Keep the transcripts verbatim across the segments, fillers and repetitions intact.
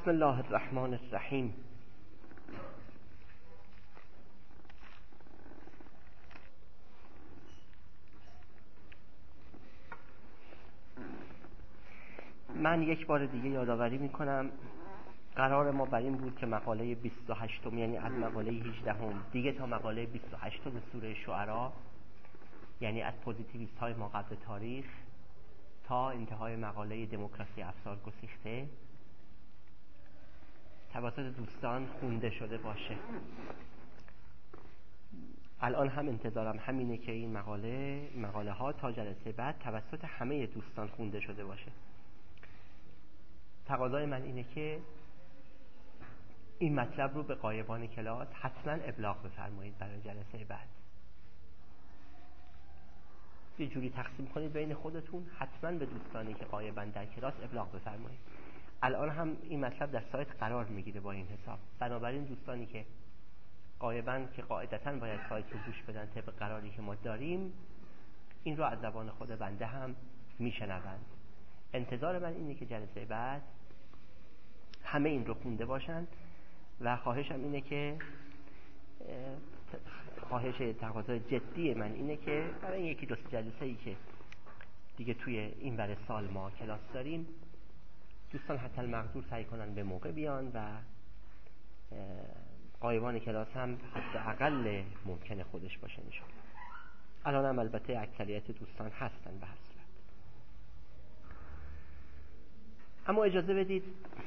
بسم الله الرحمن الرحیم. من یک بار دیگه یادآوری میکنم قرار ما بر این بود که مقاله بیست و هشتم، یعنی از مقاله هجدهم دیگه تا مقاله بیست و هشتم سوره شعرا، یعنی از پوزیتیویست های ما قبل تاریخ تا انتهای مقاله دموکراسی افسار گسیخته توسط دوستان خونده شده باشه. الان هم انتظارم همینه که این مقاله مقاله ها تا جلسه بعد توسط همه دوستان خونده شده باشه. تقاضای من اینه که این مطلب رو به غایبان کلاس حتما ابلاغ بفرمایید برای جلسه بعد. یه جوری تقسیم کنید بین خودتون، حتما به دوستانی که غایبن در کلاس ابلاغ بفرمایید. الان هم این مطلب در سایت قرار میگیره با این حساب، بنابراین دوستانی که غایبن که قاعدتاً باید سایت رو گوش بدن طبق قراری که ما داریم، این رو از زبان خود بنده هم میشنوند. انتظار من اینه که جلسه بعد همه این رو خونده باشن و خواهشم اینه که خواهش تقاضای جدی من اینه که برای یکی دو جلسه ای که دیگه توی این ور سال ما کلاس داریم، دوستان حتی المقدور سعی کنن به موقع بیان و غایبان کلاس هم حداقل ممکنه خودش باشه نشان. الان هم البته اکثریت دوستان هستن به هر صورت. اما اجازه بدید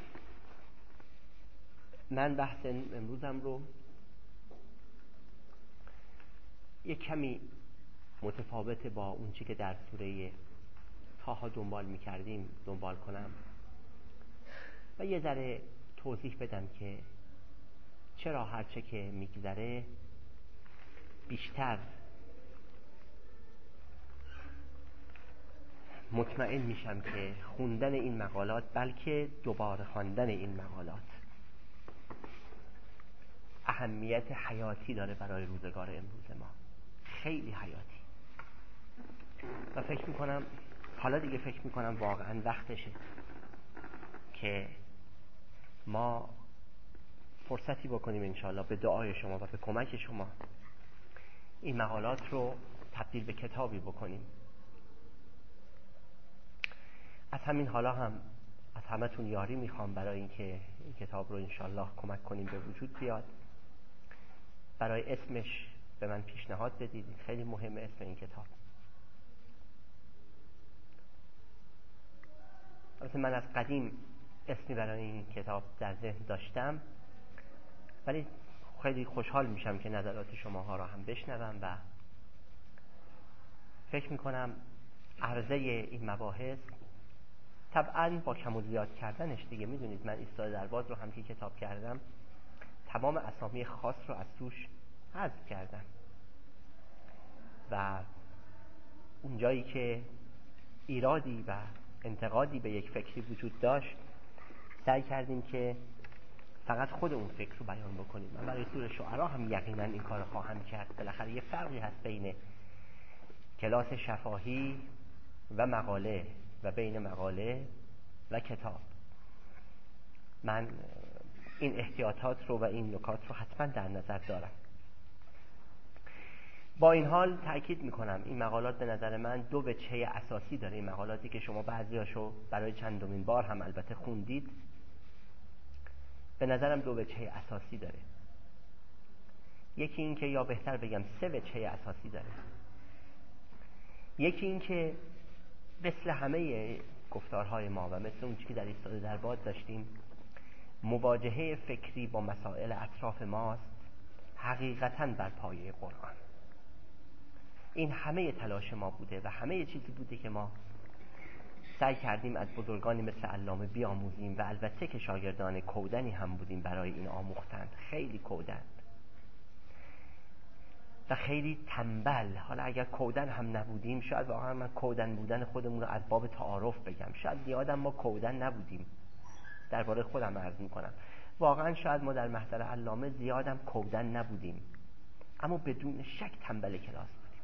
من بحث امروزم رو یک کمی متفاوت با اون چی که در سوره طه دنبال می‌کردیم دنبال کنم و یه ذره توضیح بدم که چرا هرچه که میگذره بیشتر مطمئن میشم که خوندن این مقالات، بلکه دوباره خواندن این مقالات، اهمیت حیاتی داره برای روزگار امروز ما، خیلی حیاتی. و فکر میکنم حالا دیگه فکر میکنم واقعا وقتشه که ما فرصتی بکنیم انشاءالله به دعای شما و به کمک شما این مقالات رو تبدیل به کتابی بکنیم. از همین حالا هم از همتون یاری میخوام برای اینکه این کتاب رو انشاءالله کمک کنیم به وجود بیاد. برای اسمش به من پیشنهاد بدید، خیلی مهمه اسم این کتاب. البته من از قدیم اسمی برای این کتاب در ذهن داشتم، ولی خیلی خوشحال میشم که نظرات شماها را هم بشنوم و فکر میکنم عرضه این مباحث طبعاً با کم و زیاد کردنش دیگه، میدونید من ایستاده در باز رو هم که کتاب کردم تمام اسامی خاص رو از توش حذف کردم و اون جایی که ایرادی و انتقادی به یک فکری وجود داشت سعی کردیم که فقط خود اون فکر رو بیان بکنیم. من برای سوره شعرا هم یقینا این کار خواهم کرد. بالاخره یه فرقی هست بین کلاس شفاهی و مقاله و بین مقاله و کتاب. من این احتیاطات رو و این نکات رو حتما در نظر دارم. با این حال تأکید میکنم این مقالات به نظر من دو وجهه اساسی داره. این مقالاتی که شما بعضیاشو برای چندمین بار هم البته خوندید، به نظرم دو وجهه اساسی داره. یکی این که، یا بهتر بگم سه وجهه اساسی داره. یکی این که مثل همه گفتارهای ما و مثل اون چیزی که در ایستاده در باد داشتیم، مواجهه فکری با مسائل اطراف ماست حقیقتاً بر پایه قرآن. این همه تلاش ما بوده و همه چیزی بوده که ما سعی کردیم از بزرگانی مثل علامه بیاموزیم و البته که شاگردان کودنی هم بودیم برای این آموختن، خیلی کودن و خیلی تنبل. حالا اگر کودن هم نبودیم، شاید واقعا من کودن بودن خودمون رو از باب تعارف بگم، شاید زیادم ما کودن نبودیم. درباره خودم عرض میکنم واقعا شاید ما در محضر علامه زیادم کودن نبودیم، اما بدون شک تنبل کلاس بودیم.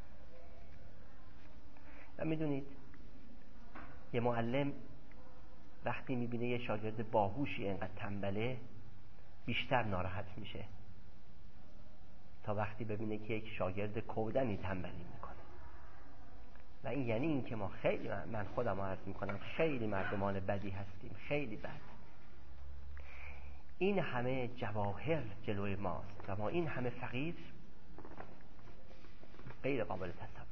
و میدونید یه معلم وقتی میبینه یه شاگرد باهوشی اینقدر تنبله بیشتر ناراحت میشه تا وقتی ببینه که یک شاگرد کودنی تنبلی میکنه. و این یعنی این که ما خیلی، من خودم عرض میکنم، خیلی مردمان بدی هستیم، خیلی بد. این همه جواهر جلوی ماست و ما این همه فقیر، غیر قابل تصوره.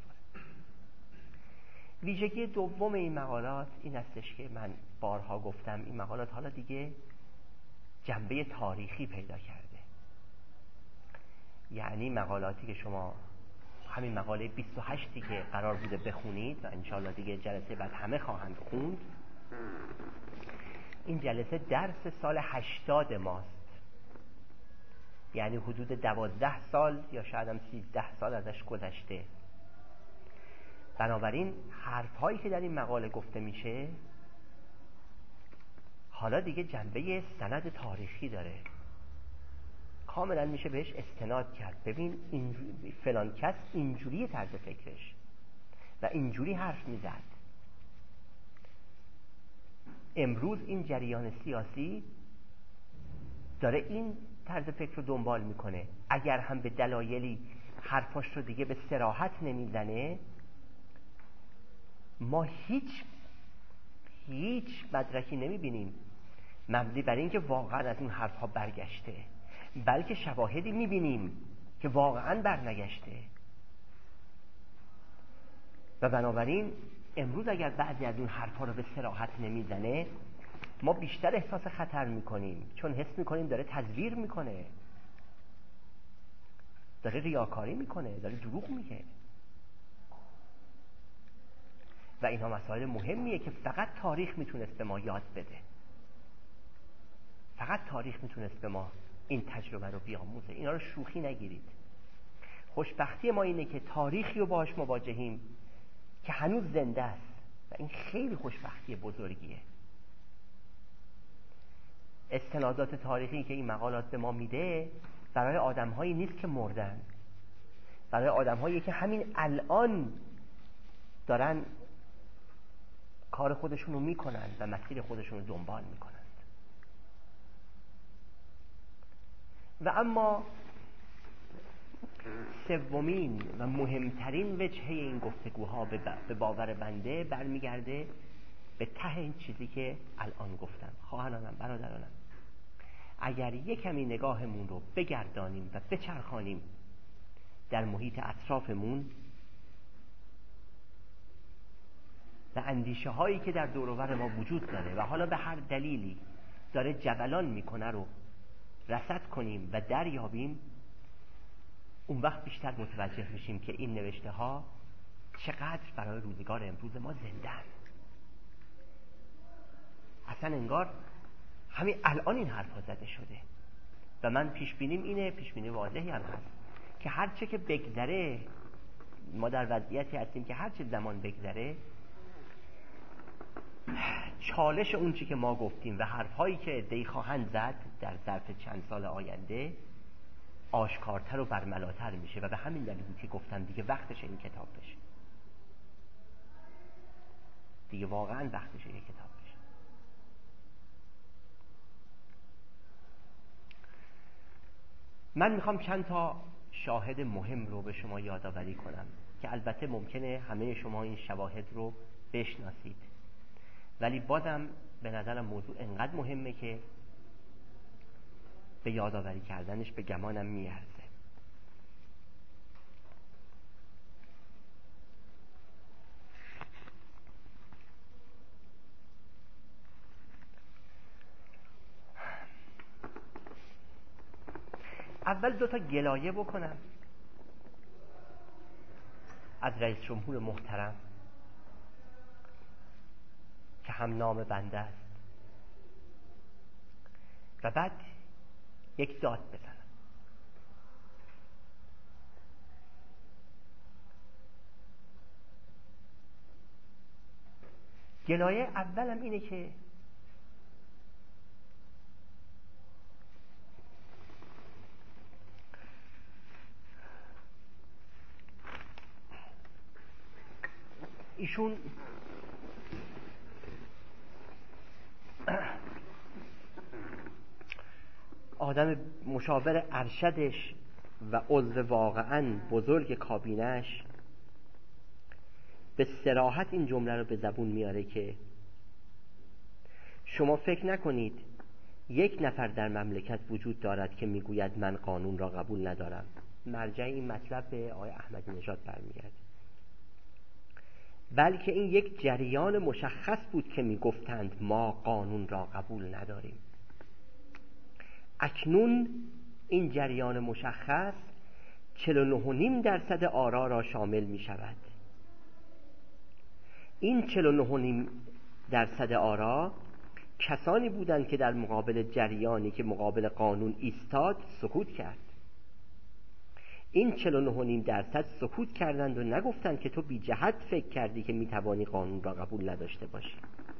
ویژگی دوم این مقالات این استش که من بارها گفتم این مقالات حالا دیگه جنبه تاریخی پیدا کرده. یعنی مقالاتی که شما همین مقاله بیست و هشتی که قرار بوده بخونید و انشاءالله دیگه جلسه بعد همه خواهند خوند، این جلسه درس سال هشتاد ماست، یعنی حدود دوازده سال یا شاید هم سیزده سال ازش گذشته. بنابراین حرف هایی که در این مقاله گفته میشه حالا دیگه جنبه سند تاریخی داره، کاملا میشه بهش استناد کرد. ببین این فلان کس اینجوری طرز فکرش و اینجوری حرف میزد. امروز این جریان سیاسی داره این طرز فکر رو دنبال میکنه، اگر هم به دلایلی حرفاش رو دیگه به صراحت نمیزنه. ما هیچ هیچ مدرکی نمیبینیم مبنی بر این که واقعا از اون حرفها برگشته، بلکه شواهدی میبینیم که واقعا برنگشته. و بنابراین امروز اگر بعضی از اون حرفها رو به صراحت نمیزنه، ما بیشتر احساس خطر میکنیم، چون حس میکنیم داره تزویر میکنه، داره ریاکاری میکنه، داره دروغ میگه. و اینها مسائل مهمیه که فقط تاریخ میتونست به ما یاد بده، فقط تاریخ میتونست به ما این تجربه رو بیاموزه. اینا رو شوخی نگیرید. خوشبختی ما اینه که تاریخی رو باهاش مواجهیم که هنوز زنده است و این خیلی خوشبختی بزرگیه. استنادات تاریخی که این مقالات به ما میده برای آدم‌هایی نیست که مردن، برای آدم‌هایی که همین الان دارن کار خودشون رو میکنن و مسیر خودشون رو دنبال میکنند. و اما سومین و مهمترین وجهه این گفتگوها به باور بنده برمیگرده به ته این چیزی که الان گفتم. خواهرانم، برادرانم، اگر یک کمی نگاهمون رو بگردانیم و بچرخانیم در محیط اطرافمون و اندیشه هایی که در دور و بر ما وجود داره و حالا به هر دلیلی داره جبلان میکنه رو رصد کنیم و دریابیم، اون وقت بیشتر متوجه میشیم که این نوشته ها چقدر برای روزگار امروز ما زندن. اصلا انگار همین الان این حرف ها زده شده و من پیش بینیم اینه، پیش بینی واضحی هم هست که هرچه که بگذره، ما در وضعیتی هستیم که هرچه زمان بگذره چالش اون چی که ما گفتیم و حرفهایی که عده‌ای خواهند زد در ظرف چند سال آینده آشکارتر و برملاتر میشه و به همین دلیلی که گفتم دیگه وقتش این کتاب بشه، دیگه واقعا وقتش این کتاب بشه. من میخوام چند تا شاهد مهم رو به شما یادآوری کنم که البته ممکنه همه شما این شواهد رو بشناسید، ولی بازم به نظرم موضوع انقدر مهمه که به یادآوری کردنش به گمانم میارزه. اول دو تا گلایه بکنم از رئیس جمهور محترم که هم نام بنده است و بعد یک داد بزنم. گلایه اولم اینه که ایشون آدم مشاور ارشدش و عضو واقعاً بزرگ کابینش به صراحت این جمله رو به زبون میاره که شما فکر نکنید یک نفر در مملکت وجود دارد که میگوید من قانون را قبول ندارم. مرجع این مطلب به آقای احمدی نژاد برمیگرده. بلکه این یک جریان مشخص بود که میگفتند ما قانون را قبول نداریم. اکنون این جریان مشخص چهل و نه و نیم درصد آرا را شامل می شود. این چهل و نه و نیم درصد آرا کسانی بودند که در مقابل جریانی که مقابل قانون ایستاد سکوت کرد. این چهل و نه و نیم درصد سکوت کردند و نگفتند که تو بی جهت فکر کردی که میتوانی قانون را قبول نداشته باشی.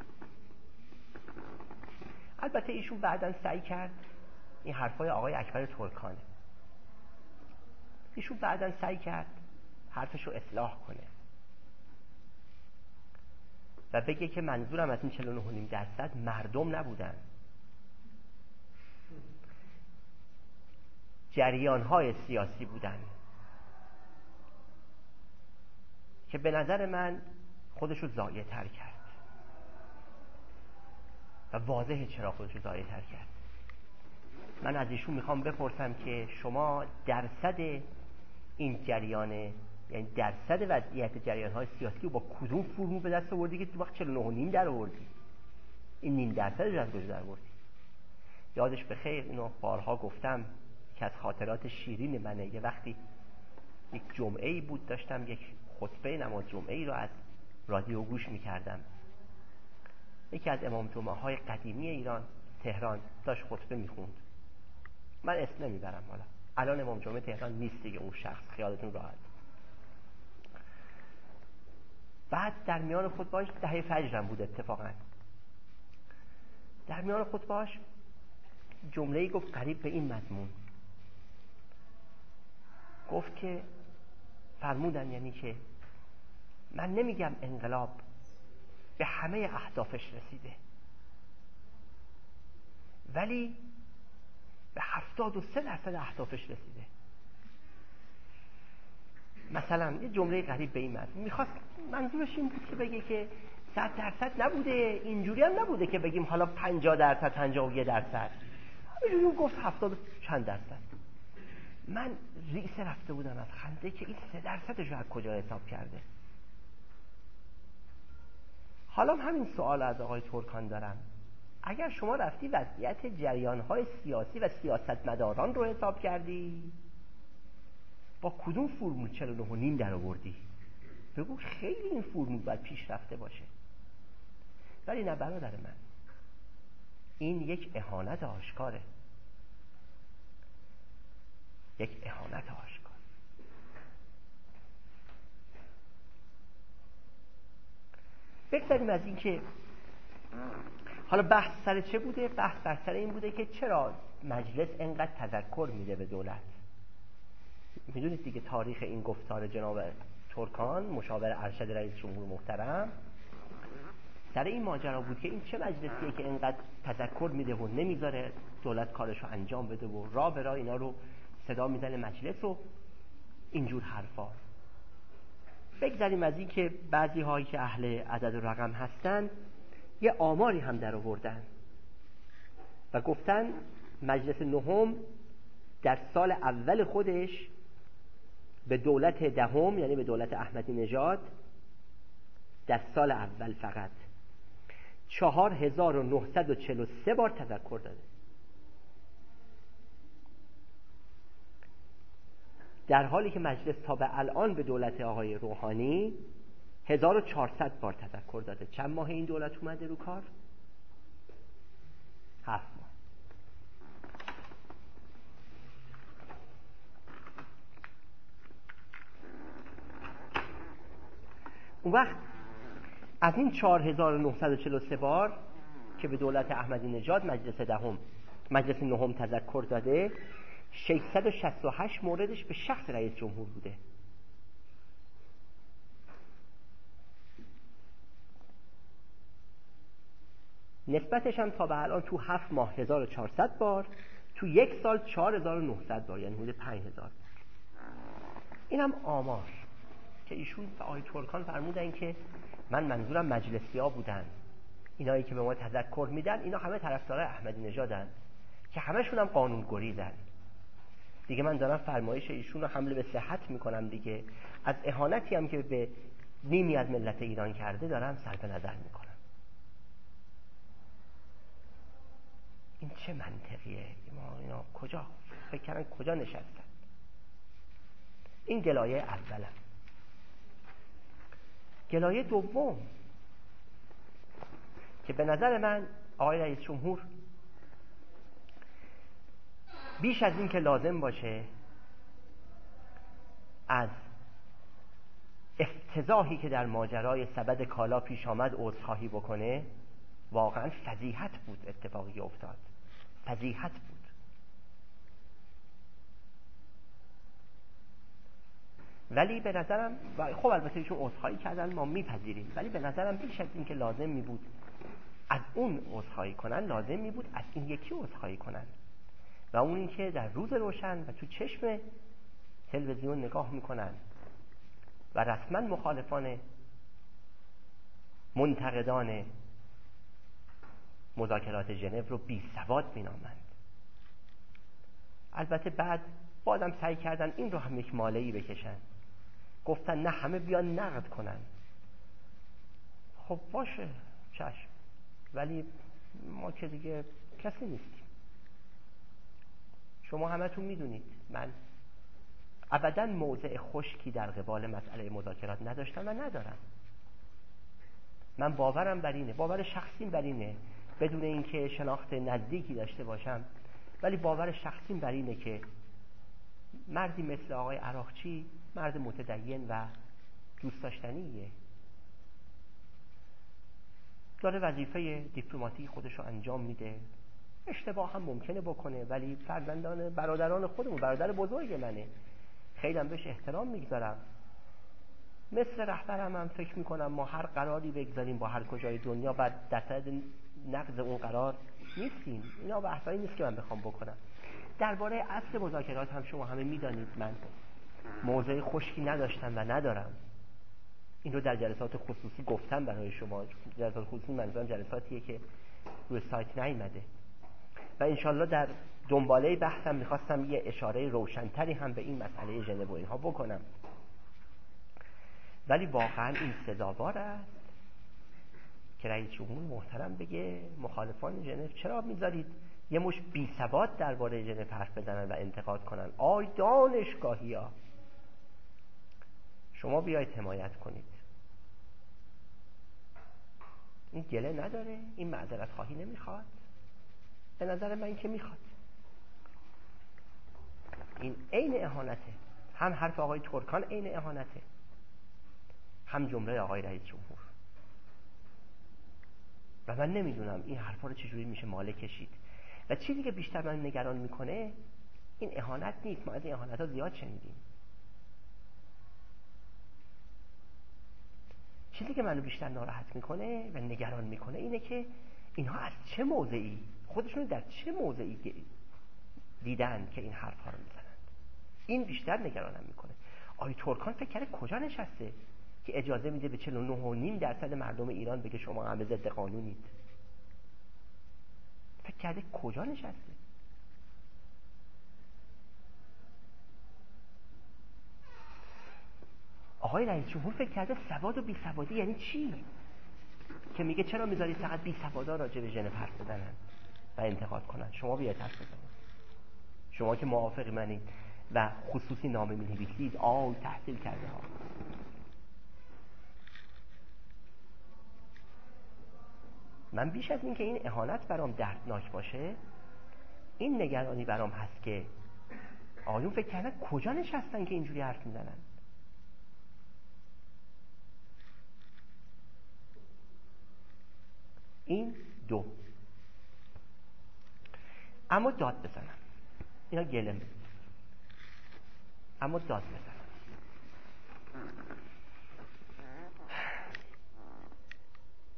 البته ایشون بعداً سعی کرد، این حرفای آقای اکبر ترکانه، ایشون بعداً سعی کرد حرفشو اصلاح کنه و بگه که منظورم از این چهل و نه و نیم درصد مردم نبودن، جریان‌های سیاسی بودن که به نظر من خودشو ضایع تر کرد و واضحه چرا خودشو ضایع تر کرد. من از ایشون میخوام بپرسم که شما درصد این جریان، یعنی درصد وضعیت جریان‌های سیاسی رو با کدوم فرمول به دست آوردی که تو وقت چهل و نه و نیم در آوردی؟ این نیم درصدش از کجا در آوردی؟ یادش بخیر، اینو بارها گفتم که از خاطرات شیرین منه. یه وقتی یک جمعه‌ای بود، داشتم یک خطبه نماز جمعه‌ای رو از رادیو گوش می‌کردم. یکی از امام جمعه‌های قدیمی ایران، تهران، داشت خطبه می‌خوند. من اسم نمیبرم، حالا الان امام جمعه تهران نیست دیگه اون شخص، خیالتون راحت. بعد در میان خطبه‌اش دهه فجرم بود اتفاقا، در میان خطبه‌اش جمله‌ای گفت قریب به این مضمون. گفت که فرمودن یعنی که من نمیگم انقلاب به همه اهدافش رسیده، ولی به هفتاد و سه درصد اهدافش رسیده. مثلا یه جمله قریب به این مضمون میخواست، منظورش این بود که بگه که صد درصد نبوده، اینجوری هم نبوده که بگیم حالا پنجاه درصد، پنجاه و یک درصد، همینجوری گفت هفتاد چند درصد. من ریسه رفته بودم از خنده که این سه درصدش رو از کجا حساب کرده. حالا همین سوال از آقای ترکان دارم، اگر شما رفتی وضعیت جریان‌های سیاسی و سیاستمداران رو حساب کردی، با کدوم فرمول چهل و نه و نیم در آوردی؟ بگو خیلی این فرمول باید پیش رفته باشه. ولی نه برادر من، این یک اهانت آشکاره، یک اهانت آشکار. بگذاریم از این که حالا بحث سر چه بوده؟ بحث بر سر این بوده که چرا مجلس اینقدر تذکر میده به دولت. میدونید دیگه تاریخ این گفتار جناب ترکان، مشاور ارشد رئیس جمهور محترم، سر این ماجرا بود که این چه مجلسیه که اینقدر تذکر میده و نمیذاره دولت کارشو انجام بده و راه به راه اینا رو صدا میزنه مجلس و اینجور حرفا. بگذاریم از این که بعضی هایی که اهل عدد و رقم هستن یه آماری هم در آوردن و گفتن مجلس نهم در سال اول خودش به دولت دهم، یعنی به دولت احمدی نژاد، در سال اول فقط چهار هزار و نهصد و چهل و سه بار تذکر داده، در حالی که مجلس تا به الان به دولت آقای روحانی هزار و چهارصد بار تذکر داده. چند ماه این دولت اومده رو کار؟ هفت ماه. اون وقت از این چهار هزار و نهصد و چهل و سه بار که به دولت احمدی نژاد مجلس دهم مجلس نهم تذکر داده، ششصد و شصت و هشت موردش به شخص رئیس جمهور بوده. نسبتش هم تا به الان تو هفت ماه هزار و چهارصد بار، تو یک سال چهار هزار و نهصد بار، یعنی حدود پنج هزار. این هم آمار که ایشون و آقای ترکان فرمودن که من منظورم مجلسی‌ها بودن، اینایی که به ما تذکر میدن اینا همه طرفدارای احمدی نژادن که همشون هم قانون گریزن. دیگه من دارم فرمایش ایشون رو حمله به صحت میکنم دیگه، از اهانتی هم که به نیمی از ملت ایران کرده دارم صرف نظر میکنم. این چه منطقیه؟ ما اینا کجا فکر کردن کجا نشستن؟ این گلایه اولم. گلایه دوم که به نظر من آقای رئیس جمهور بیش از این که لازم باشه از افتضاحی که در ماجرای سبد کالا پیش آمد عذرخواهی بکنه، واقعا فضیحت بود اتفاقی که افتاد، فضیحت بود. ولی به نظرم خب البته ایشون عذرخواهی کردن ما میپذیریم، ولی به نظرم بیش از این که لازم می بود از اون عذرخواهی کنن، لازم می بود از این یکی عذرخواهی کنن، و اون این که در روز روشن و تو چشم تلویزیون نگاه میکنن و رسما مخالفان منتقدان مذاکرات ژنو رو بی سواد مینامند. البته بعد بازم سعی کردن این رو هم یک ماله‌ای بکشن، گفتن نه همه بیان نقد کنن. خب باشه چشم، ولی ما که دیگه کسی نیستیم. شما همتون میدونید من ابداً موضع خشکی در قبال مسئله مذاکرات نداشتم و ندارم. من باورم بر اینه، باور شخصیم بر اینه، بدون اینکه شناخت نزدیکی داشته باشم، ولی باور شخصیم بر اینه که مردی مثل آقای عراقچی مرد متدین و دوست داشتنیه، داره وظیفه دیپلماتیک خودش رو انجام میده. اشتباه هم ممکنه بکنه، ولی فرزندان برادران خودمون، برادر بزرگ منه، خیلی هم بهش احترام میگذارم. مثل رهبرم هم فکر میکنم ما هر قراری بگذاریم با هر کجای دنیا بعد در صدد نقض اون قرار نیستیم. اینا بحثایی نیست که من بخوام بکنم. درباره اصل مذاکرات هم شما همه میدانید من موضع خشکی نداشتم و ندارم. این رو در جلسات خصوصی گفتم برای شما. جلسات خصوصی منظورم جلساتیه که روی سایت نیامده و انشالله در دنباله بحثم میخواستم یه اشاره روشنتری هم به این مسئله ژنو و اینها بکنم. ولی واقعا این سزاوار است که رئیس جمهور محترم بگه مخالفان ژنو چرا میذارید یه مش بی ثبات درباره ژنو حرف بزنن و انتقاد کنن؟ آی دانشگاهیا، شما بیایید حمایت کنید. این گله نداره؟ این معذرت خواهی نمیخواد؟ به نظر من که میخواد. این عین اهانته. هم حرف آقای ترکان عین اهانته، هم جمله آقای رئیس جمهور. و من نمیدونم این حرفا رو چجوری میشه ماله کشید. و چیزی که بیشتر من نگران میکنه این اهانت نیست، ما از این اهانت ها زیاد شنیدیم. چیزی که منو بیشتر ناراحت میکنه و نگران میکنه اینه که اینها از چه موضعی، خودشون در چه موضعی دیدن که این حرفا رو میزنن. این بیشتر نگرانم میکنه. آقای ترکان فکر کرده کجا نشسته که اجازه میده به چهل و نه و نیم درصد مردم ایران بگه شما همه ضد قانونید؟ فکر کرده کجا نشسته؟ آقای رئیس جمهور فکر کرده سواد و بی سوادی یعنی چی؟ که میگه چرا میذارید فقط بی سوادا راجع به ژنو حرف بزنن و انتقاد کنن؟ شما بیاید حرف بزنید. شما که موافق منید و خصوصی نامه می‌نویسید، آی تحصیل کرده ها. من بیش از این که این اهانت برام دردناک باشه، این نگرانی برام هست که آیون فکر کردن کجا نشستن که اینجوری حرف میزنن. این دو. اما داد بزنم، اینا گلم، اما داد بزنم.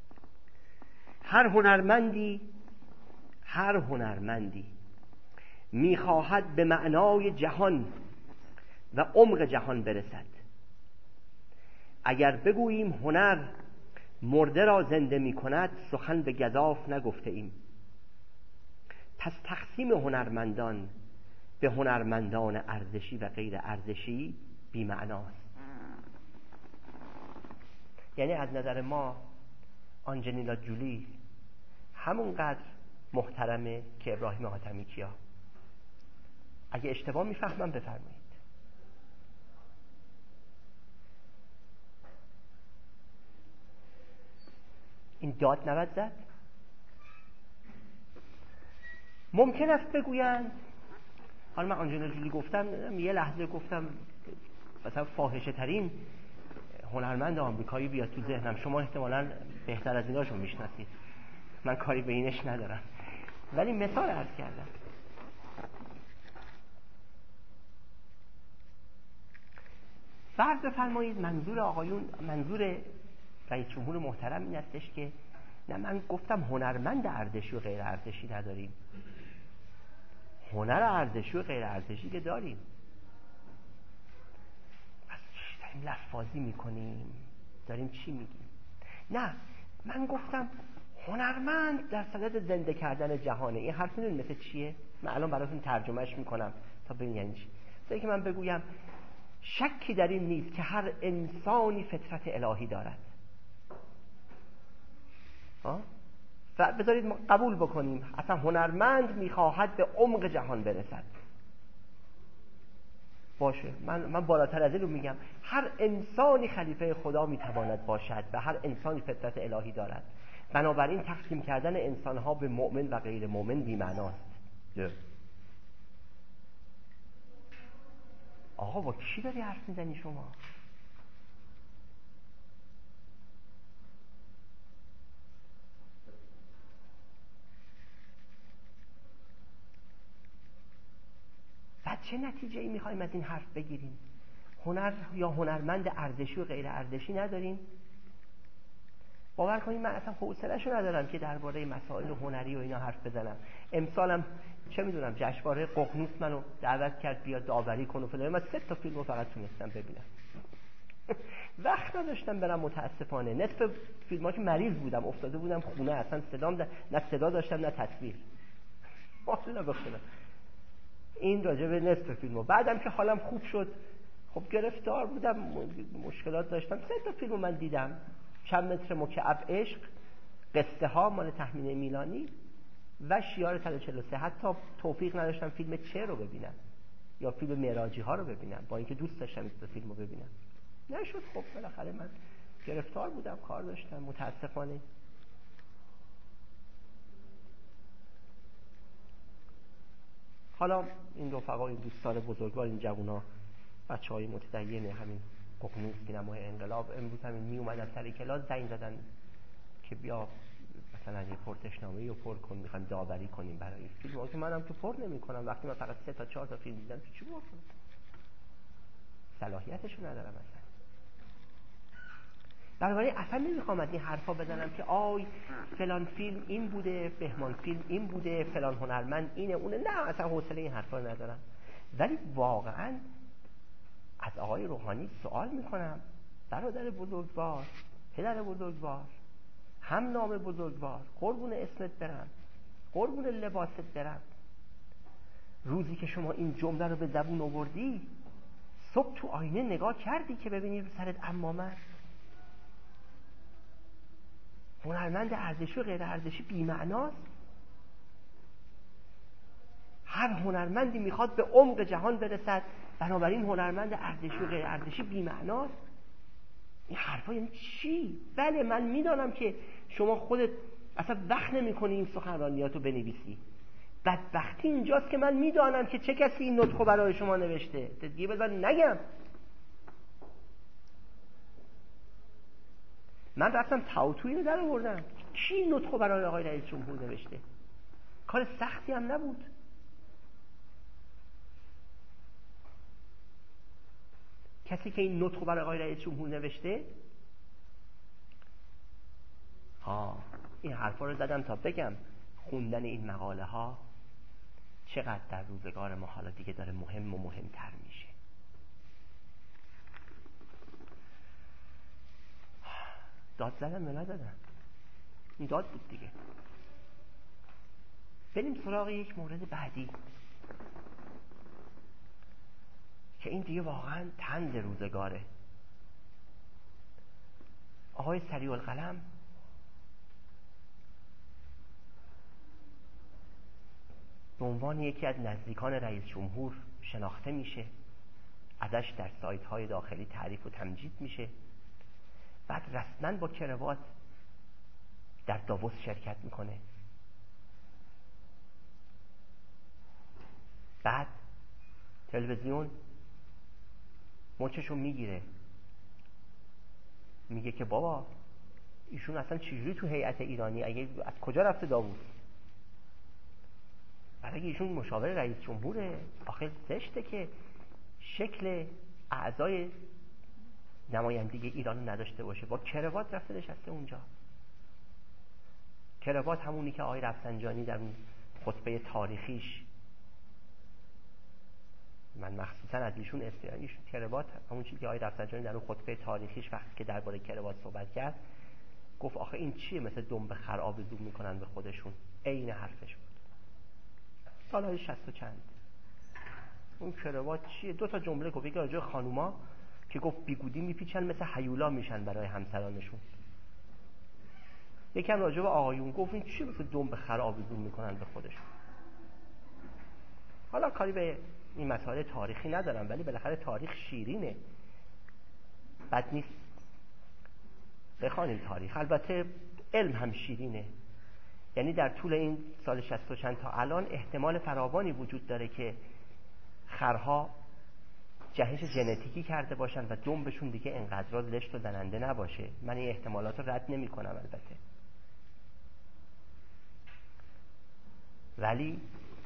هر هنرمندی هر هنرمندی میخواهد به معنای جهان و عمق جهان برسد. اگر بگوییم هنر مرده را زنده می کند، سخن به گزاف نگفته ایم. پس تقسیم هنرمندان به هنرمندان ارزشی و غیر ارزشی بی‌معناست. یعنی از نظر ما آنجلینا جولی همونقدر محترمه که ابراهیم حاتمی کیا. اگه اشتباه میفهمم بفرمایید. این داد نباید زد؟ ممکن است بگویند، حالا من آنجلینا جولی گفتم، یه لحظه گفتم مثلا فاحشه ترین هنرمند آمریکایی بیاد تو ذهنم. شما احتمالاً بهتر از ایناشو میشناسید، من کاری به اینش ندارم، ولی مثال عرض کردم. فرض بفرمایید منظور آقایون، منظور رئیس جمهور محترم این استش که نه، من گفتم هنرمند ارزشی و غیر ارزشی نداریم. هنر ارزشی و غیر ارزشی که داریم. پس داریم لفاظی میکنیم، داریم چی میگیم؟ نه، من گفتم هنرمند در صدد زنده کردن جهانه. این حرف میدونید مثل چیه؟ من الان براتون ترجمهش میکنم تا ببینید یعنی چی. مثل که من بگویم شکی در این نیست که هر انسانی فطرت الهی دارد. ها؟ و بذارید ما قبول بکنیم اصلا هنرمند میخواهد به عمق جهان برسد. باشه، من من بالاتر از این رو میگم، هر انسانی خلیفه خدا میتواند باشد و هر انسانی فطرت الهی دارد. بنابراین تقسیم کردن انسانها به مؤمن و غیر مؤمن بی‌معناست. آقا با کی داری حرف میزنی شما؟ بعد چه نتیجه ای میخوایم از این حرف بگیریم؟ هنر یا هنرمند ارزشی و غیر ارزشی نداریم؟ باور کنید من اصلا حوصله‌شو ندارم که درباره مسائل هنری و اینا حرف بزنم. امسالم چه میدونم جشنواره ققنوس منو دعوت کرد بیا داوری کن و فلان. من سه تا فیلمو فقط تونستم ببینم. وقت نداشتم برم متاسفانه. نصف فیلم‌ها که مریض بودم افتاده بودم خونه، اصلا صدام ده... نه صدا داشتم نه تصویر. والا بخدا. این راجع به نصف فیلمو. بعدم که حالم خوب شد، خب گرفتار بودم، مشکلات داشتم، سه تا فیلمو من دیدم. چند متر مکعب عشق، قصه ها مال تخمینه میلانی و شیار صد و چهل و سه. حتی توفیق نداشتم فیلم چه رو ببینم یا فیلم معراجی ها رو ببینم، با اینکه دوست داشتم این فیلمو ببینم. نشد. خب بالاخره من گرفتار بودم، کار داشتم متاسفانه. حالا این رفقا، این دوستان بزرگوار، این جوونا، بچهای متدین همین ققنوس سینمای انقلاب، امروز همین می اومدن سر کلاس زنگ زدن که بیا مثلا یه پرسشنامه‌ای رو پر کن، میخوایم داوری کنیم برای فیلم. که منم که پر نمی‌کنم وقتی من فقط سه تا چهار تا فیلم دیدم، چی پر کنم؟ صلاحیتشو ندارم اصلا. بنابراین اصلا نمیخوام از این حرفا بزنم که آی فلان فیلم این بوده، بهمان فیلم این بوده، فلان هنرمند اینه اونه. نه، اصلا حوصله این حرفا رو ندارم. ولی واقعا از آقای روحانی سوال میکنم، برادر بزرگوار، پدر بزرگوار، هم نام بزرگوار، قربون اسمت برم، قربون لباست برم، روزی که شما این جمله رو به زبون آوردی صبح تو آینه نگاه کردی که ببینی رو سرت عمامه؟ هنرمند ارزشی و غیر ارزشی بی‌معناست. هر هنرمندی میخواد به عمق جهان برسد، بنابراین هنرمند ارزشی و غیر ارزشی بی‌معناست. این حرفا یعنی چی؟ بله من میدانم که شما خودت اصلا وقت نمی‌کنی این سخنرانیاتو بنویسی. بدبختی اینجاست که من میدانم که چه کسی این نطقو برای شما نوشته. دیگه بذار نگم. من رفتم تاوتویی رو در آوردم. کی این نطقو برای آقای رئیس جمهور نوشته؟ کار سختی هم نبود. کسی که این نطقو برای آقای رئیس جمهور نوشته، ها این حرفا رو زدم تا بگم خوندن این مقاله ها چقدر در روزگار ما حالا دیگه داره مهم و مهمتر میشه. داد زدن به ندادن، این داد بود دیگه. بریم سراغ یک مورد بعدی که این دیگه واقعا طنز روزگاره. آقای سریع القلم به عنوان یکی از نزدیکان رئیس جمهور شناخته میشه، ازش در سایت های داخلی تعریف و تمجید میشه. بعد رسما با کراوات در داووس شرکت میکنه. بعد تلویزیون مچشو میگیره، میگه که بابا ایشون اصلا چجوری تو هیئت ایرانی، اگه از کجا رفته داووس؟ بعد اگه ایشون مشاور رئیس جمهوره، آخه زشته که شکل اعضای نمایندگی ایران نداشته باشه. با کراوات رفته نشسته اونجا. کراوات همونی که آقای رفسنجانی در اون خطبه تاریخیش، من مخصوصا از ایشون استفاده ایشون کراوات همون چیزی که آقای رفسنجانی در اون خطبه تاریخیش وقتی که درباره کراوات صحبت کرد گفت آخه این چیه، مثل دنب خر آویزون میکنن به خودشون. عین حرفش بود. سالهای شصت و چند. اون کراوات چیه؟ دو تا جمله گفت، یکی راجع به خانوما که گفت بیگودی میپیچن مثل هیولا میشن برای همسرانشون. یکی هم راجع به آقایون گفت این چیه، مثل دنب خر آویزون میکنن به خودشون. حالا کاری به این مسائل تاریخی ندارم، ولی بالاخره تاریخ شیرینه، بد نیست بخوانیم تاریخ. البته علم هم شیرینه. یعنی در طول این سال شصت و چند تا الان احتمال فراوانی وجود داره که خرها جهش ژنتیکی کرده باشن و دنبشون دیگه انقدر لشت و زننده نباشه. من این احتمالات رو رد نمی کنم البته، ولی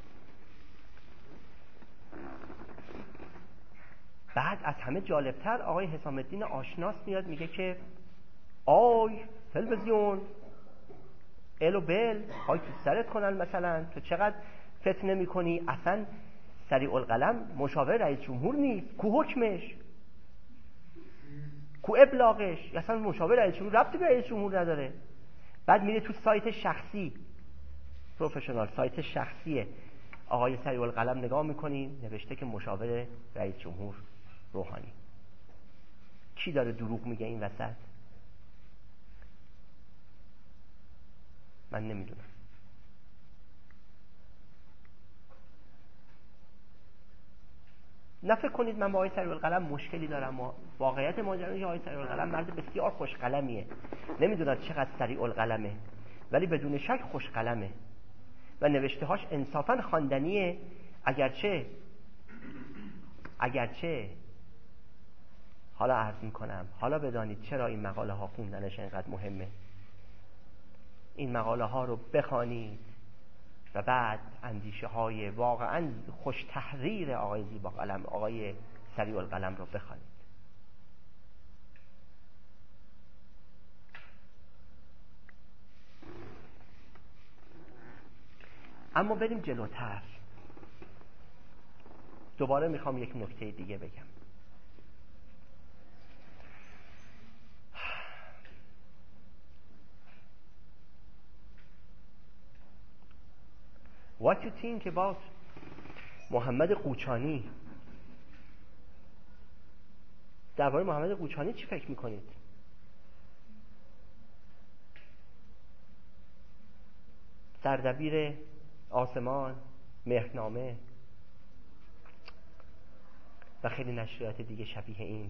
بعد از همه جالبتر آقای حسام الدین آشناس میاد میگه که آی تلویزیون الو بل آی تو سرت کنن، مثلا تو چقدر فتنه میکنی، اصلا سریع القلم مشاور رئیس جمهور نیست، کو حکمش، کو ابلاغش، اصلا مشاور رئیس جمهور ربطی به رئیس جمهور نداره. بعد میره تو سایت شخصی پروفشنال، سایت شخصی آقای سریع القلم نگاه میکنی، نوشته که مشاور رئیس جمهور روحانی. کی داره دروغ میگه این وسط؟ من نمیدونم. نه فکر کنید من با آقای سریع القلم مشکلی دارم. و واقعیت ماجرا اینه که آقای سریع القلم مرد بسیار خوش قلمیه. نمیدونم چقدر سریع القلمه، ولی بدون شک خوش قلمه و نوشته‌هاش انصافاً خواندنیه. اگرچه اگرچه حالا عرض میکنم، حالا بدانید چرا این مقاله ها خوندنش اینقدر مهمه. این مقاله ها رو بخوانید و بعد اندیشه های واقعاً خوش تحریر آقای زیبا قلم، آقای سریع القلم رو بخوانید. اما بریم جلوتر. دوباره میخوام یک نکته دیگه بگم. What you think about محمد قوچانی؟ درباره محمد قوچانی چی فکر میکنید؟ سردبیر آسمان، مهرنامه و خیلی نشریات دیگه شبیه این،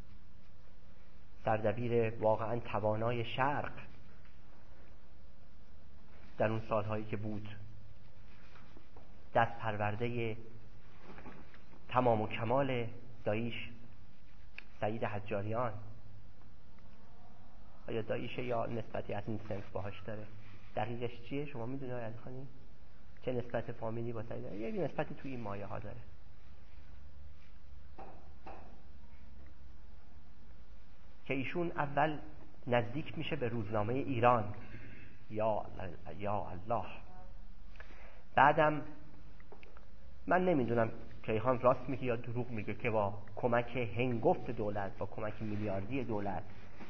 سردبیر واقعا توانای شرق در اون سالهایی که بود، دست پرورده تمام و کمال داییش سعید حجاریان. آیا داییش یا نسبتی از این سنف باهاش داره؟ دقیقش چیه شما میدونی آقای علی خانی؟ چه نسبت فامیلی با سعید؟ یه نسبتی توی این مایه ها داره. که ایشون اول نزدیک میشه به روزنامه ایران، یا یا الله، بعدم من نمیدونم کیهان راست میگه یا دروغ میگه که با کمک هنگفت دولت، با کمک میلیاردی دولت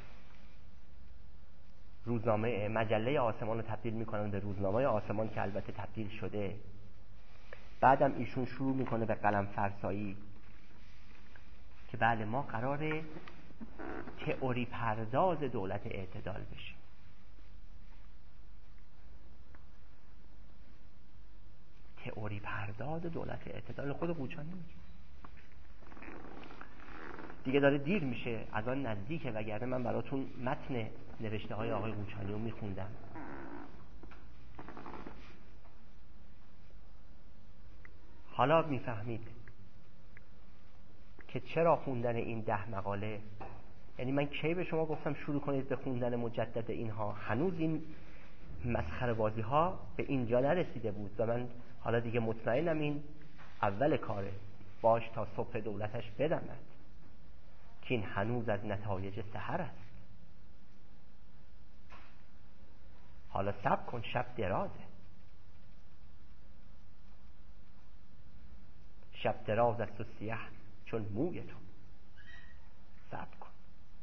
روزنامه مجله آسمان رو تبدیل میکنن به روزنامه آسمان که البته تبدیل شده. بعدم ایشون شروع میکنه به قلم فرسایی که بله ما قراره تئوری پرداز دولت اعتدال بشیم. تئوری پرداز دولت اعتدال خود قوچانی میگه. دیگه داره دیر میشه، از آن نزدیکه، وگرنه من براتون متن نوشته های آقای قوچانی رو میخوندم. حالا میفهمید که چرا خوندن این ده مقاله، یعنی من کی به شما گفتم شروع کنید به خوندن مجدد اینها؟ هنوز این مسخره بازی ها به اینجا نرسیده بود و من حالا دیگه مطمئنم این اول کاره، باش تا صبح دولتش بدمد که این هنوز از نتایج سحر است. حالا صبر کن، شب درازه، شب دراز است و سیاه چون موی تو، صبر کن.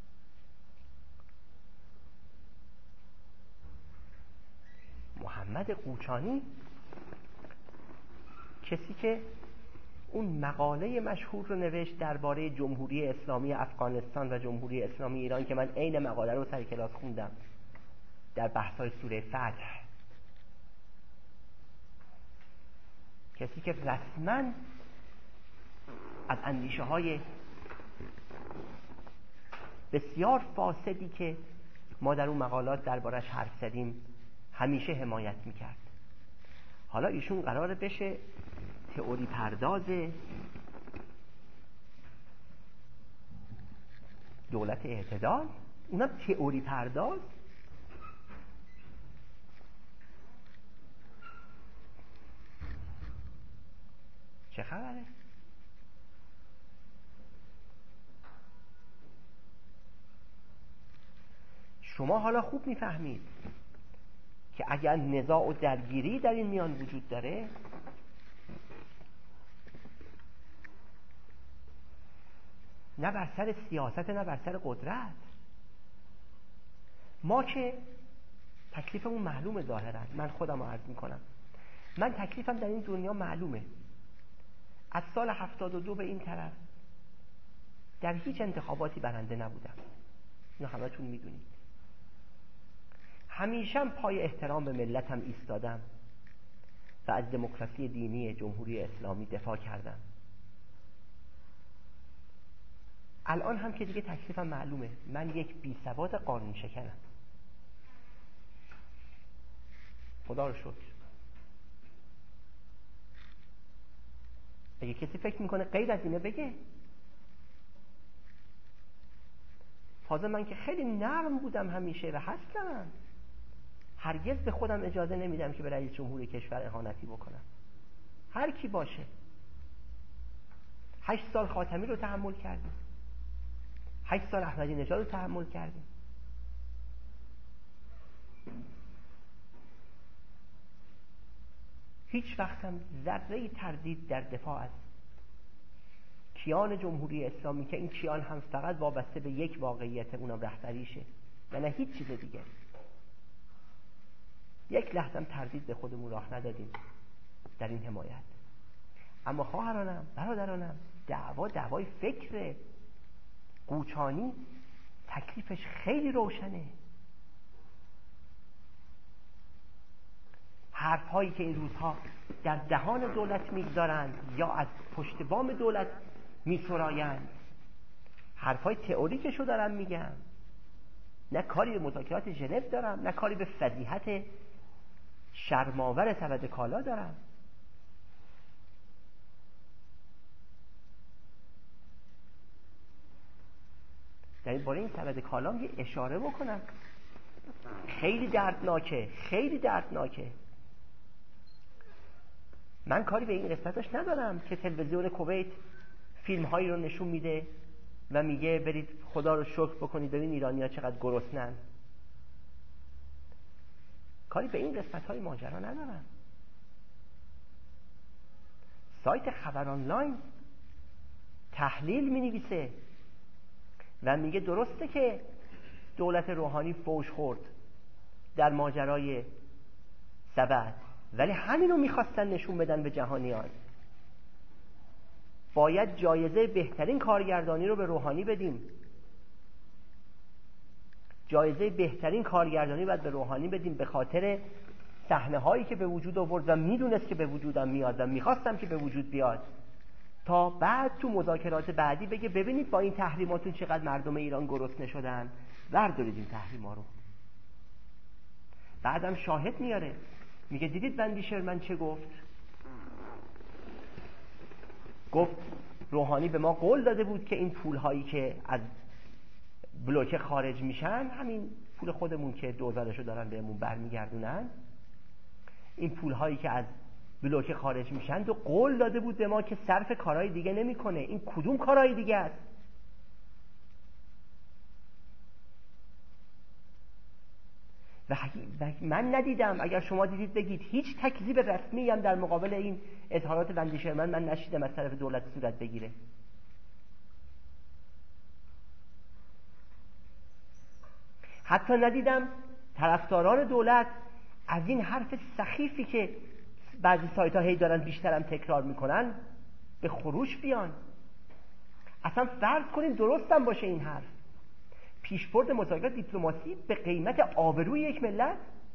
محمد قوچانی کسی که اون مقاله مشهور رو نوشت درباره جمهوری اسلامی افغانستان و جمهوری اسلامی ایران که من عین مقاله رو سر کلاس خوندم در بحث‌های سوره فتح، کسی که رسما از اندیشه های بسیار فاسدی که ما در اون مقالات دربارش حرف زدیم همیشه حمایت میکرد، حالا ایشون قراره بشه تئوری پرداز دولت اعتدال، اونم تئوری پرداز. چه خبره؟ شما حالا خوب میفهمید که اگر نزاع و درگیری در این میان وجود داره، نه بر سر سیاست نه بر سر قدرت. ما که تکلیفمون معلومه ظاهرا، من خودم رو عرض میکنم، من تکلیفم در این دنیا معلومه. از سال هفتاد و دو به این طرف در هیچ انتخاباتی برنده نبودم، اینو همتون میدونید. همیشه پای احترام به ملتم ایستادم و از دموکراسی دینی جمهوری اسلامی دفاع کردم. الان هم که دیگه تکلیفم معلومه، من یک بی ثبات قانون شکنم. خدا رو شکر. اگه کسی فکر میکنه غیر از اینه بگه. تازه من که خیلی نرم بودم همیشه و هستم، هرگز به خودم اجازه نمیدم که به رئیس جمهور کشور اهانتی بکنم، هر کی باشه. هشت سال خاتمی رو تحمل کردیم، هشت سال احمدی نژاد رو تحمل کردیم. هیچ وقتم ذره‌ای تردید در دفاع از کیان جمهوری اسلامی، که این کیان هم فقط وابسته به یک واقعیت، اونم رهبریشه و نه هیچ چیز دیگه، یک لحظه تردید به خودمون راه ندادیم در این حمایت. اما خواهرانم، برادرانم، دعوا دعوای فکره. قوچانی تکلیفش خیلی روشنه. حرف هایی که این روزها در دهان دولت میگذارند یا از پشت بام دولت میسرایند، حرف های تئوریکشو دارم میگم، نه کاری به مذاکرات ژنو دارم، نه کاری به فضیحت شرم‌آور سبد کالا دارم. در این باره این سبد کالا یه اشاره بکنم، خیلی دردناکه، خیلی دردناکه. من کاری به این قسمتش ندارم که تلویزیون کویت فیلم هایی رو نشون میده و میگه برید خدا رو شکر بکنید ببین ایرانی ها چقدر گرسنن. کاری به این قسمت های ماجرا ندارم. سایت خبر آنلاین تحلیل می‌نویسه و میگه درسته که دولت روحانی فوش خورد در ماجرای سبد، ولی همینو میخواستن نشون بدن به جهانیان. باید جایزه بهترین کارگردانی رو به روحانی بدیم. جایزه بهترین کارگردانی باید به روحانی بدیم به خاطر صحنه هایی که به وجود آورد و میدونست که به وجودم میاد و میخواستم که به وجود بیاد، تا بعد تو مذاکرات بعدی بگه ببینید با این تحریماتون چقدر مردم ایران گرسنه شدن، بردارید این تحریما رو. بعدم شاهد میاره، میگه دیدید بندی شرمن چه گفت؟ گفت روحانی به ما قول داده بود که این پولهایی که از بلوکه خارج میشن، همین پول خودمون که دوزارشو دارن بهمون برمیگردونن، این پولهایی که از بلوکه خارج میشن و قول داده بود به ما که صرف کارهای دیگه نمیکنه. این کدوم کارهای دیگه است؟ و من ندیدم، اگر شما دیدید بگید. هیچ تکذیب رسمی هم در مقابل این اظهارات بندی شرمن من نشیدم از طرف دولت صورت بگیره. حتی ندیدم طرفداران دولت از این حرف سخیفی که بعضی سایت ها هی دارن بیشترم تکرار میکنن به خروش بیان. اصلا فرض کنیم درستم باشه این حرف، پیشبرد مذاکرات دیپلماسی به قیمت آبروی یک ملت.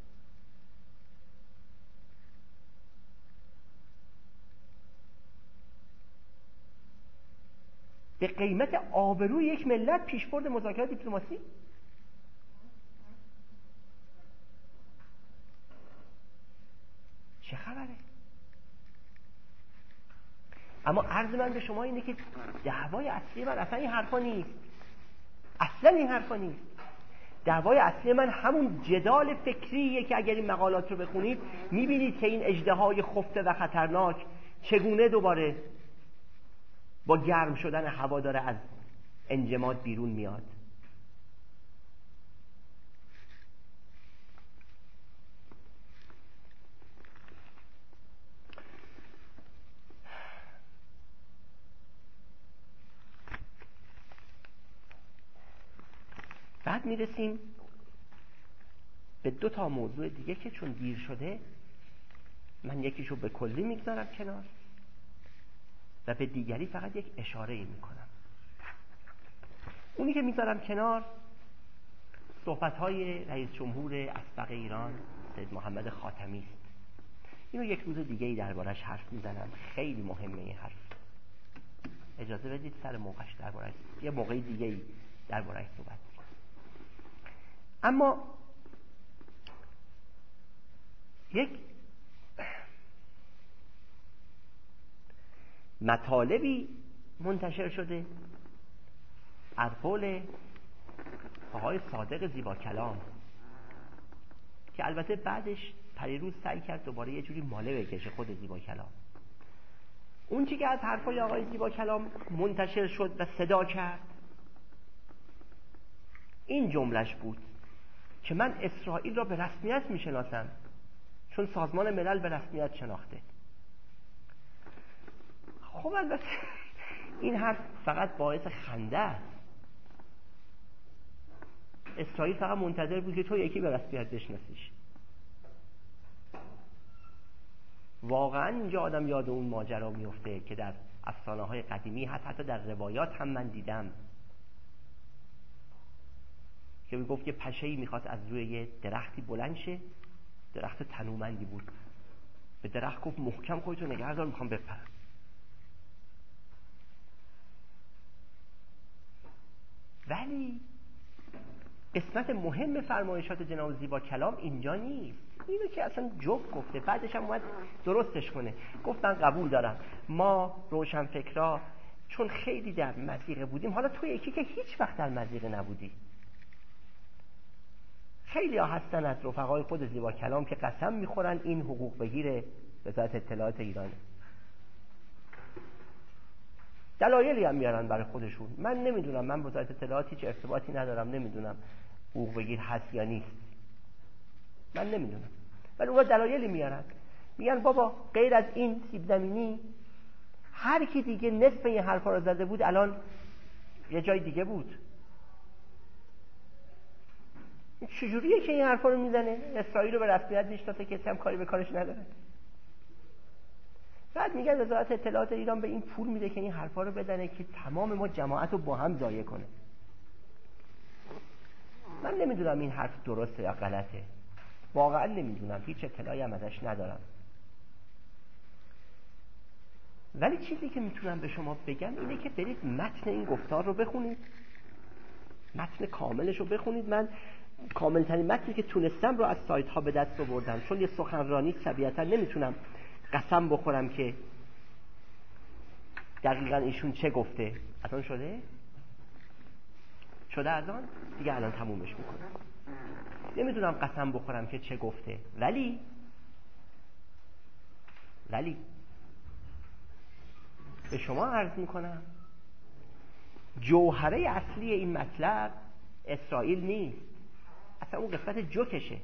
به قیمت آبروی یک ملت پیشبرد مذاکرات دیپلماسی. چه خبره؟ اما عرض من به شما اینه که دعوای اصلی من اصلا این حرفا نیست. اصلا این حرفا نیست. دعوای اصلی من همون جدال فکریه که اگر این مقالات رو بخونید میبینید که این اژدهای خفته و خطرناک چگونه دوباره با گرم شدن هوا داره از انجماد بیرون میاد. بعد میرسیم به دو تا موضوع دیگه که چون دیر شده من یکیشو به کلی میگذارم کنار و به دیگری فقط یک اشاره ای میکنم. اونی که میذارم کنار صحبت‌های رئیس جمهور اسبق ایران سید محمد خاتمی است. اینو یک روز دیگه ای دربارش حرف میزنم، خیلی مهمه این حرف. اجازه بدید سر موقعش دربارش یه موقع دیگه ای دربارش صحبت کنم. اما یک مطالبی منتشر شده از قول آقای صادق زیبا کلام که البته بعدش پریروز سعی کرد دوباره یه جوری ماله بکشه خود زیبا کلام. اون چی که از حرفای آقای زیبا کلام منتشر شد و صدا کرد این جملش بود که من اسرائیل را به رسمیت میشناسم چون سازمان ملل به رسمیت شناخته. خب البته این حرف فقط باعث خنده است. اسرائیل فقط منتظر بود که تو یکی به رسمیت بشناسیش. واقعا اینجا آدم یاد اون ماجرا میفته که در افسانه های قدیمی هست، حتی در روایات هم من دیدم که میگفت که پشه‌ای میخواست از روی یه درختی بلند شه، درخت تنومندی بود، به درخت گفت محکم خودتو نگه دار میخوام بپرم. ولی قسمت مهم فرمایشات جناب زیبا کلام اینجا نیست. اینو که اصلا جوک گفته، بعدش هم اومد درستش کنه. گفت من قبول دارم ما روشنفکرا چون خیلی در مضیقه بودیم، حالا تو یکی که هیچ وقت در مضیقه نبودی. خیلی ها هستن از رفقای خود زیبا کلام که قسم میخورن این حقوق بگیر وزارت اطلاعات ایرانه. دلایلی هم میارن برای خودشون. من نمیدونم، من با وزارت اطلاعات هیچ ارتباطی ندارم، نمیدونم حقوق بگیر هست یا نیست، من نمیدونم. ولی اونا دلایلی میارن، میگن بابا غیر از این سیب زمینی هر کی دیگه نصف این حرفا رو زده بود الان یه جای دیگه بود. چجوریه که این حرفا رو میزنه؟ اسرائیل رو به رسمیت میشناسه، کسی هم کاری به کارش نداره. بعد میگن وزارت اطلاعات ایران به این پول میده که این حرفا رو بدنه که تمام ما جماعت رو با هم ضایع کنه. من نمیدونم این حرف درسته یا غلطه، واقعا نمیدونم، هیچ اطلاعی هم ازش ندارم. ولی چیزی که میتونم به شما بگم اینه که برید متن این گفتار رو بخونید، متن کاملش رو بخونید. من کاملترین متنی که تونستم رو از سایت ها به دست آوردم، چون یه سخنرانی طبیعتا نمیتونم قسم بخورم که دقیقا ایشون چه گفته. الان شده؟ شده الان؟ دیگه الان تمومش میکنم. نمیتونم قسم بخورم که چه گفته، ولی ولی به شما عرض میکنم جوهره اصلی این مطلب اسرائیل نیست، اصلا اون قسمت جوکشه.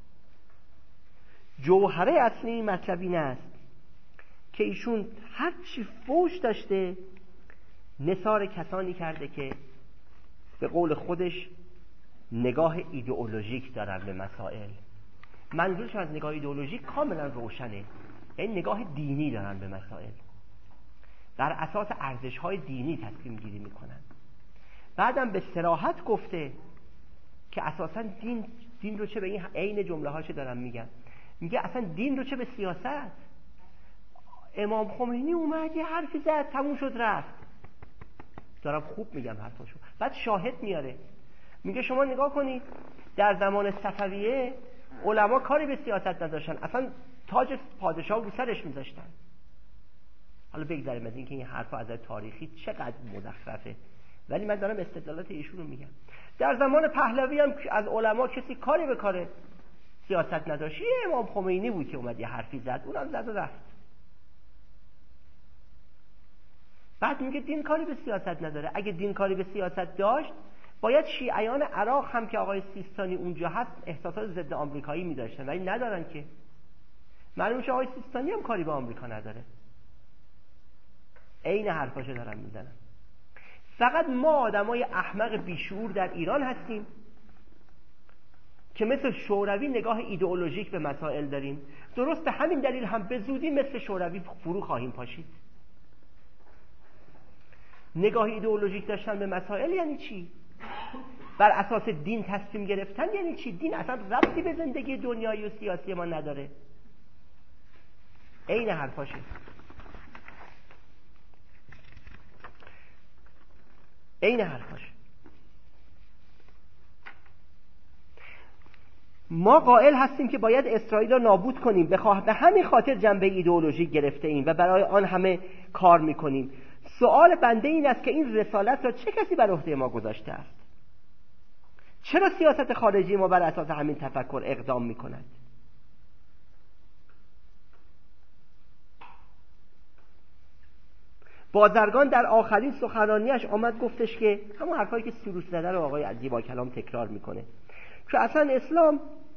جوهره اصلی این مطلب این است که ایشون هر چی فوش داشته نثار کسانی کرده که به قول خودش نگاه ایدئولوژیک دارن به مسائل. منظورش از نگاه ایدئولوژیک کاملا روشنه، یعنی نگاه دینی دارن به مسائل، بر اساس ارزش‌های دینی تصمیم گیری میکنن. بعدم به صراحت گفته که اساسا دین دین رو چه به این عین جمله هاشو دارم میگم، میگه اصلا دین رو چه به سیاست. امام خمینی اومد یه حرفی زد تموم شد رفت. دارم خوب میگم حرفاشو. بعد شاهد میاره، میگه شما نگاه کنید در زمان صفویه علما کاری به سیاست نداشتن، اصلا تاج پادشاه رو سرش میذاشتن. حالا بگذاریم از این که این حرفا از تاریخی چقدر مزخرفه، ولی من دارم استدلالات ایشون رو میگم. در زمان پهلوی هم از علما کسی کاری به کار سیاست نداشت، امام خمینی بود که اومد یه حرفی زد، اونم زد و رفت. بعد میگه دین کاری به سیاست نداره. اگه دین کاری به سیاست داشت باید شیعیان عراق هم که آقای سیستانی اونجا هست احساسات ضد آمریکایی می‌داشتن، ولی ندارن که. معلومه میشه آقای سیستانی هم کاری به آمریکا نداره. عین حرفاشو دارم میزنم. فقط ما آدمای احمق بیشعور در ایران هستیم که مثل شوروی نگاه ایدئولوژیک به مسائل داریم. درست به همین دلیل هم به زودی مثل شوروی فرو خواهیم پاشید. نگاه ایدئولوژیک داشتن به مسائل یعنی چی؟ بر اساس دین تصمیم گرفتن یعنی چی؟ دین اصلا ربطی به زندگی دنیایی و سیاسی ما نداره. عین حرفاشه. عین حرفاشه. ما قائل هستیم که باید اسرائیل را نابود کنیم، بخواه به همین خاطر جنبه ایدئولوژیک گرفته ایم و برای آن همه کار میکنیم. سوال بنده این است که این رسالت را چه کسی بر عهده ما گذاشته است؟ چرا سیاست خارجی ما بر اساس همین تفکر اقدام میکند؟ بازرگان در آخرین سخنرانیش آمد گفتش که همون حرفایی که سروش زده رو آقای عزیزی با کلام تکرار میکنه که اصلا اسلام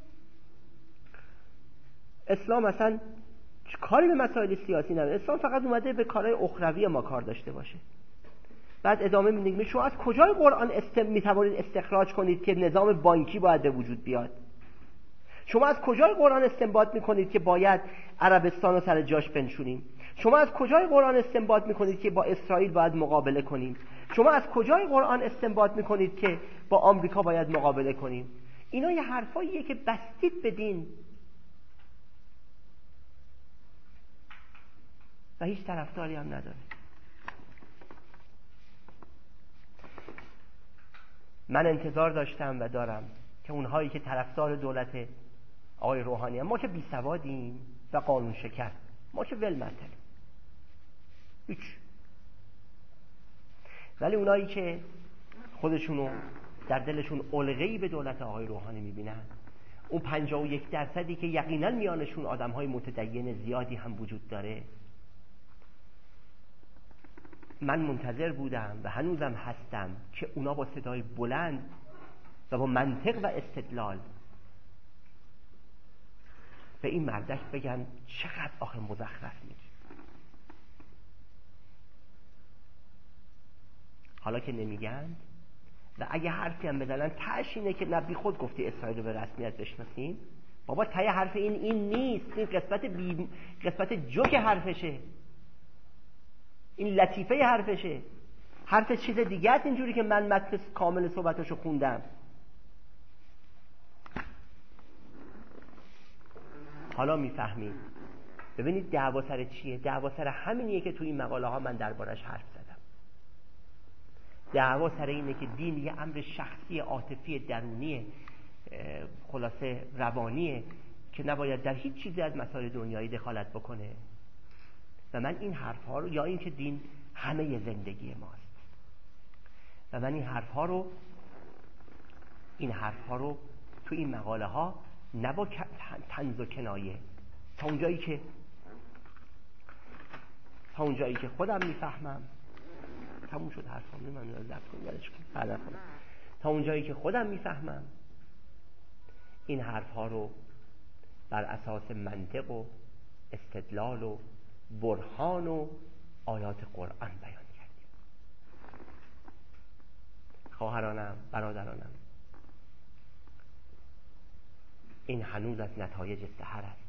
اسلام اصلا کاری به مسائل سیاسی نداره، اسلام فقط اومده به کارهای اخروی ما کار داشته باشه. بعد ادامه میدیم شما از کجای قرآن است میتوانید استخراج کنید که نظام بانکی باید به وجود بیاد؟ شما از کجای قرآن استنباط میکنید که باید عربستان رو سر جاش بنشونیم؟ شما از کجای قرآن استنباط میکنید که با اسرائیل باید مقابله کنیم؟ شما از کجای قرآن استنباط میکنید که با آمریکا باید مقابله کنیم؟ اینا یه حرفاییه که بستید به دین و هیچ طرفداری هم نداره. من انتظار داشتم و دارم که اونهایی که طرفدار دولت آقای روحانی هم، ما که بی سوادیم و قانون شکر، ما که ول منطقیم هیچ، ولی اونایی که خودشونو در دلشون علقه‌ای به دولت آقای روحانی میبینن، اون پنجاه و یک درصدی که یقینا میانشون آدم‌های متدین زیادی هم وجود داره، من منتظر بودم و هنوزم هستم که اونا با صدای بلند و با منطق و استدلال به این مردک بگن چقدر آخه مزخرف میگی. حالا که نمیگن و اگه حرفی هم بزنن تهش اینه که نبی خود گفتی اسرائیل رو به رسمیت بشناسیم. بابا ته حرف این این نیست، این قسمت بی... قسمت جوک حرفشه، این لطیفه حرفشه. حرف چیز دیگه است اینجوری که من متن کامل صحبتاشو خوندم. حالا میفهمید. ببینید دعوا سر چیه؟ دعوا سر همینیه که تو این مقاله ها من دربارش حرف زدم. دعوا سر اینه که دین یه امر شخصی، عاطفی، درونی، خلاصه روانیه که نباید در هیچ چیزی از مسائل دنیایی دخالت بکنه. و من این حرف ها رو، یا این که دین همه زندگی ماست، و من این حرف ها رو این حرف ها رو تو این مقاله ها نه با طنز و کنایه، تا اونجایی که تا اونجایی که خودم میفهمم، تموم شد حرفم، من رو ضبط کنم یادش کنم بعدا کنم، تا اونجایی که خودم میفهمم این حرف ها رو بر اساس منطق و استدلال و برهان و آیات قرآن بیان کردیم. خواهرانم، برادرانم، این هنوز از نتایج سحر است.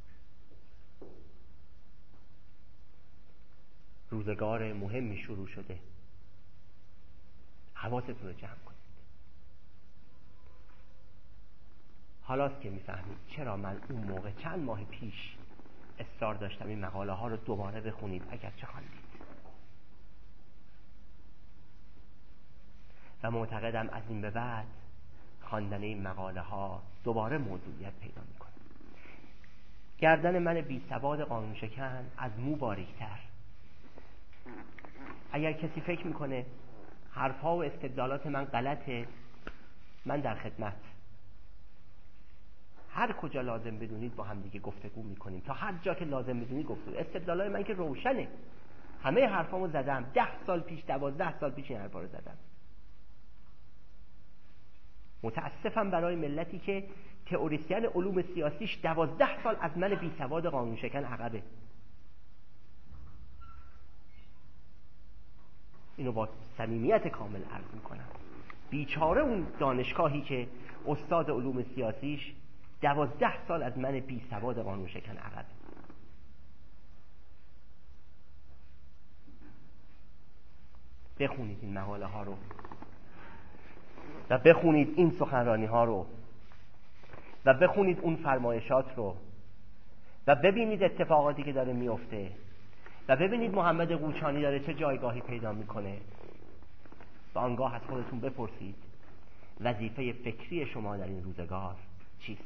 روزگار مهمی شروع شده. حواستون رو جمع کنید. حالاست که میفهمید چرا من اون موقع چند ماه پیش اصرار داشتم این مقاله ها رو دوباره بخونید اگر چه خواندید. و معتقدم از این به بعد خواندن این مقاله ها دوباره موضوعیت پیدا میکنه. گردن من بی سواد قانون شکن از مو باریکتر. اگر کسی فکر میکنه حرفها و استدلالات من غلطه، من در خدمت. هر کجا لازم بدونید با هم دیگه گفتگو میکنیم، تا هر جا که لازم بدونید گفتگو. استدلالات من که روشنه، همه حرفامو زدم. ده سال پیش، دوازده سال پیش این حرفا رو زدم. متاسفم برای ملتی که تئوریسین علوم سیاسیش دوازده سال از من بی سواد قانون شکن عقبه. اینو با صمیمیت کامل عرض میکنم. بیچاره اون دانشگاهی که استاد علوم سیاسیش دوازده سال از من بی سواد قانون شکن عقبه. بخونید این مقاله ها رو و بخونید این سخنرانی ها رو و بخونید اون فرمایشات رو و ببینید اتفاقاتی که داره میفته و ببینید محمد قوچانی داره چه جایگاهی پیدا میکنه. و آنگاه از خودتون بپرسید وظیفه فکری شما در این روزگار چیست؟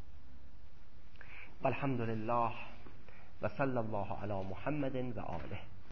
والحمد لله و صلی الله علی محمد و آله.